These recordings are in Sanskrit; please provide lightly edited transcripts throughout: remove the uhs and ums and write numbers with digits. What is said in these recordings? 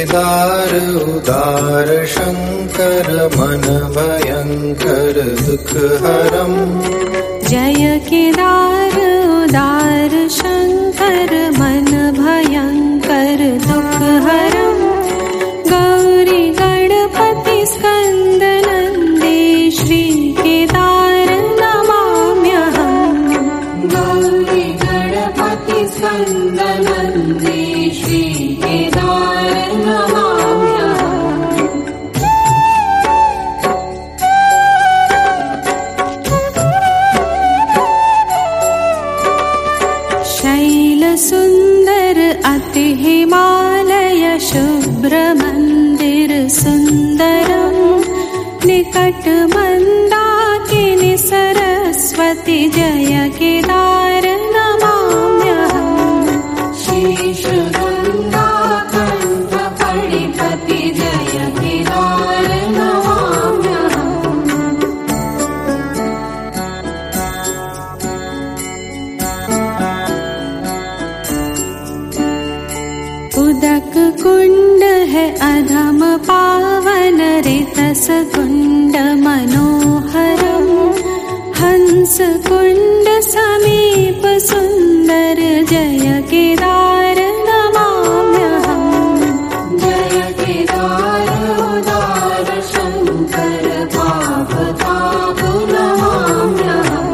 केदार उदार शंकर मन भयंकर दुख हरम। जय केदार उदार शंकर मन भयंकर दुख हरम। गौरी गणपति स्कंद नंदे श्री केदार नमाम्यहम्। गौरी गणपति स्कंद नंदे श्री केदार नमाम्यहम्। शैल सुंदर अति हिमालय शुभ्र मंदिर सुंदरम। निकट मंदाकिनी सरस्वती जय केदार नमाम्यहम्। शीश गंगा कंठ फणिपति जय केदार नमाम्यहम्। उदक कुंड है अधम पावन रितस कुंड मनोहरम। हंस कुंड समीप सुंदर जय केदार नमाम्यहम्। जय केदार उदार शंकर पाप ताप नमाम्यहम्।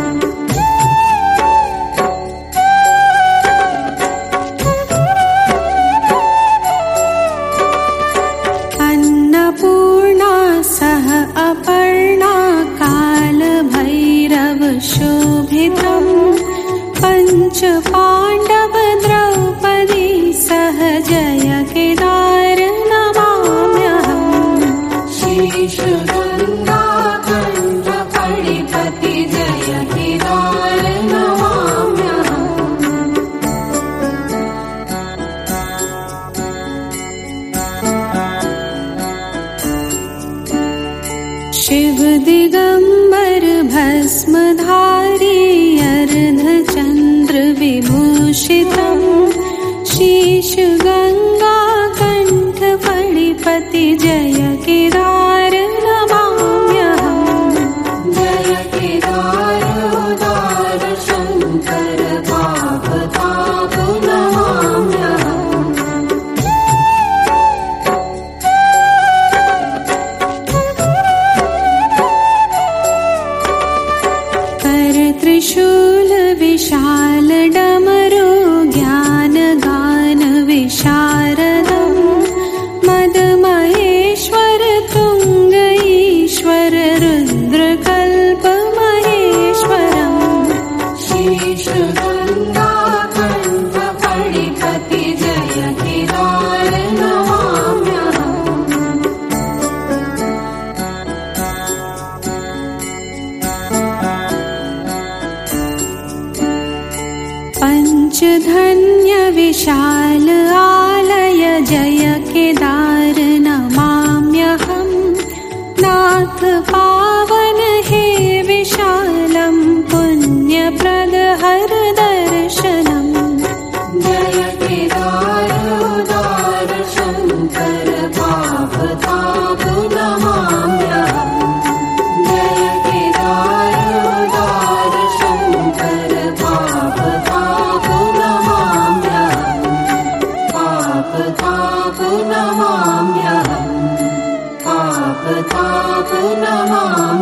अन्नपूर्णा सह अपर्णा काल भैरव शोभितम्। पंच पांडव द्रौपदी सह जय केदार नमाम्यहम्। शीश गंगा कंठ फणिपति जय केदार नमाम्यहम्। शिव दिगंबर भस्मधारी अर्धचंद्र विभूषितम्। शीश गंगा कंठ फणिपति जय केदार नमाम्यहम्। जय केदार उदार शंकर पाप ताप नमाम्यहम्। कर त्रिशूल विशाल डमरू ज्ञान गान विशारदम्। मद महेश्वर तुंग ईश्वर रुद्र कल्प महेश्वरम्। शीश गंगा कंठ फणिपति जय केदार नमाम्यहम्। पंचधन्य विशाल आलय जय केदार नमाम्यहम्। नाथ पावन हे विशालम् पुण्यप्रद हर दर्शनम्। जय केदार उदार शंकर पाप ताप नमाम्यहम्। जय केदार उदार शंकर पाप ताप नमाम्यहम्। पाप ताप नमाम्यहम्। पाप ताप नमाम्यहम्।